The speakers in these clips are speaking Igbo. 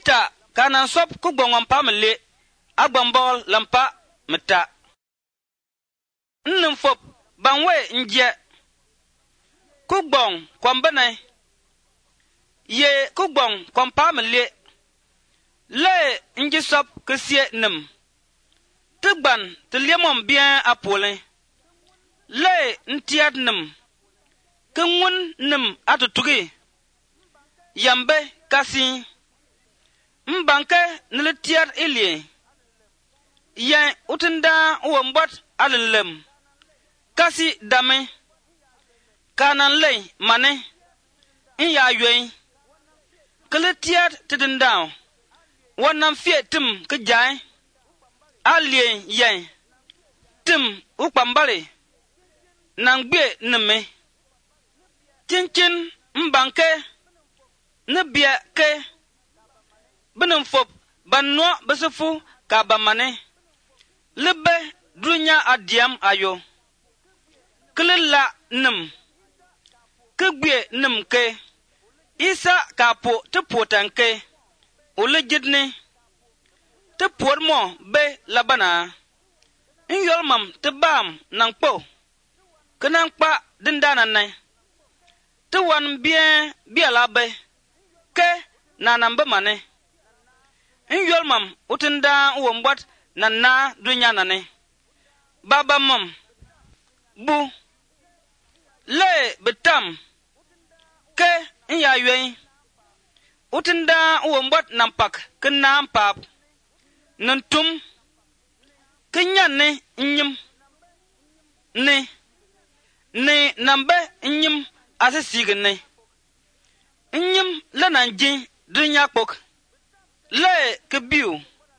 mita kanan sop ku gbongom pamle agbambol lampa mita nnim fop banwe nje ku gbong kwambane ye ku gbong kwampamle le nji sop ksie nim tugban tliemom bien apole le ntiad nim kungun nim atutugi yambe kasi mbanke nilitiad ilie yen utinda uwombot alilem kasi dame kanan lei mane iya yoi kilitiad tidindao wannan fie tim kejai alie yen tim ukpambale nangbe nime cincin mbanke nibia ke benim fop banno besufu ka bamane libe dunya adiam ayo kililla nim kegbe nim ke isa kapo tepotanke ulijidni tepodmo be labana inyolmam tebam nangpo kenangpa dindana nai tuwan bien bialabe ke nanambe mane inyolmam utinda uwombot nanna dunya nane baba mam bu le betam ke iya yoi utinda uwombot nampak kenam pap nantum kenyane nyim ne nambe nyim asisigne nyim lananji dunya pok le kebiu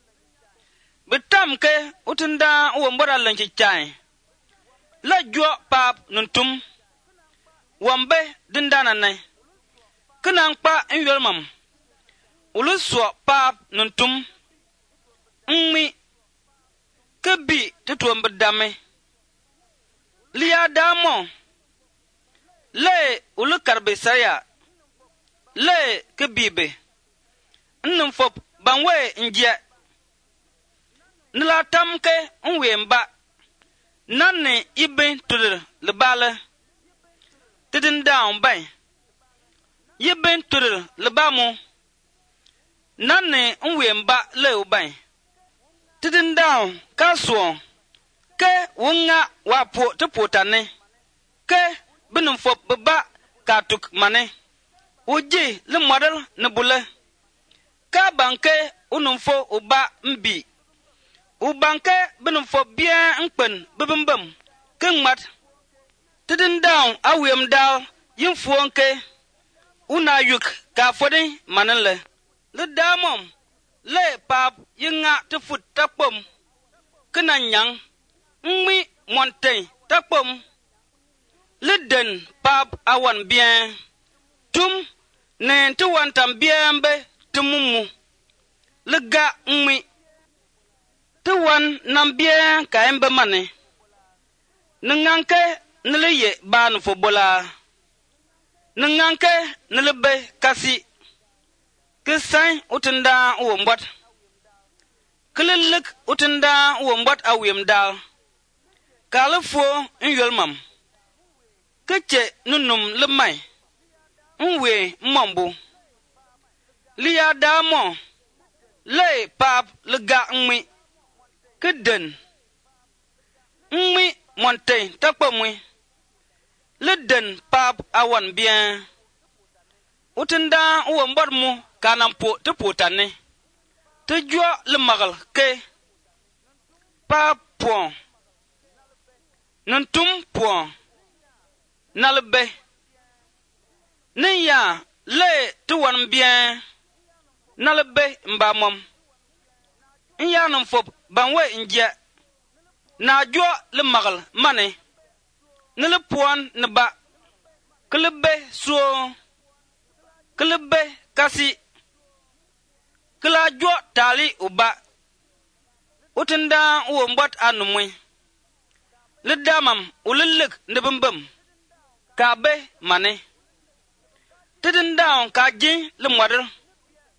betam ke utinda uwombot alanchi chai la jwa pap nantum wambe dindana nai kenang pa nyolmam uluswa pap nantum nmi kebi tutuam bedame liya damo le ulukarbe saya le kebibe nnum fop banwe nje nila tamke nwemba nanne ibe tudir lebale tidin down bay yiben tudir lebamo nanne nwemba le ubay tidin down kaswo ke wunga wapo tepotane ke binum fop beba katuk mane uji le model ne bule ka banke unumfo uba mbi ubanke binum fop bien nkpen bibimbam kengmat tidin down awem dal yimfuonke una yuk ka fodi manele le damom le pap yinga tefut takpom kenanyang nmi monte takpom le den pap awan bien tum ne tuwan tam bien be tumumu le ga nmi tuwan nam bien ka embe mane nanganke nele ye ban fo bola nanganke nele be kasi kisai utinda uwombot kilillik utinda uwombot awem dal kalifo nyolmam keche nunum lemai nwe mombu liya damo le pap lega nmi keden nmi monte takpomwe le den pap awan bien utinda uwombot mu kanampo tepotane tejua le magal ke pap pon nantum pon nalbe niya le tuwan bien nalbe mbamom iya nam fop banwe nje na jua le magal mane nele pon ne ba klebe so klebe kasi kila jwa tali uba utinda uwombot anumwe le damam ulillik ndibimbim ka be mane tidin down ka jin le model ka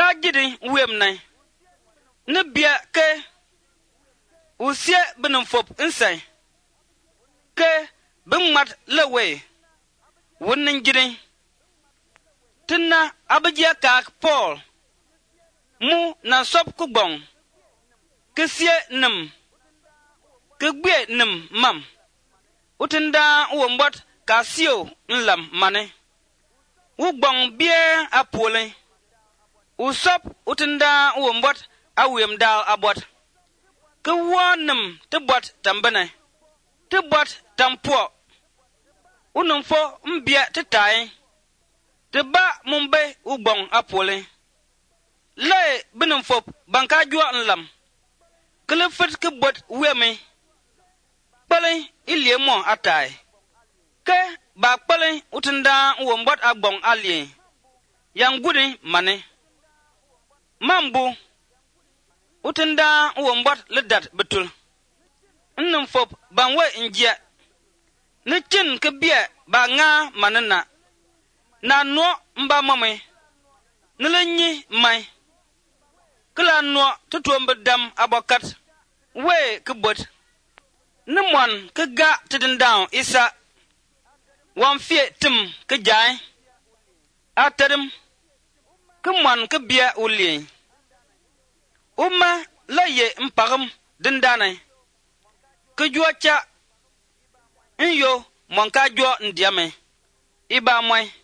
jidi wem nai ne bia ke usie binum fop insai ke bingmat lewe wonin jidi tinna abajia kak Paul mu na sop ku gbong ke sie nim ke gbe nim mam utinda wombot ka sio nlam mane u gbong bie apole usop utinda wombot awem dal abot ke wonim te bot tambane te bot tampo unum fo mbia te tai te ba mumbe u gbong apole le binum fop banka jua nlam kele fit ke bot weme pale iliemo atai ke ba pale utinda wombot agbong alie yang gudi mane mambu utinda wombot ledat betul nnum fop banwe injia ne chin ke bia ba nga manana na no mba mame nelenyi mai kala no tutombe dam abokat we ke bot ne mon ke ga tidindaw isa wan fie tim ke jai aterim ke mon ke bia uli umma la ye mpagam dindane ke juacha inyo mon ka jo ndiame iba moy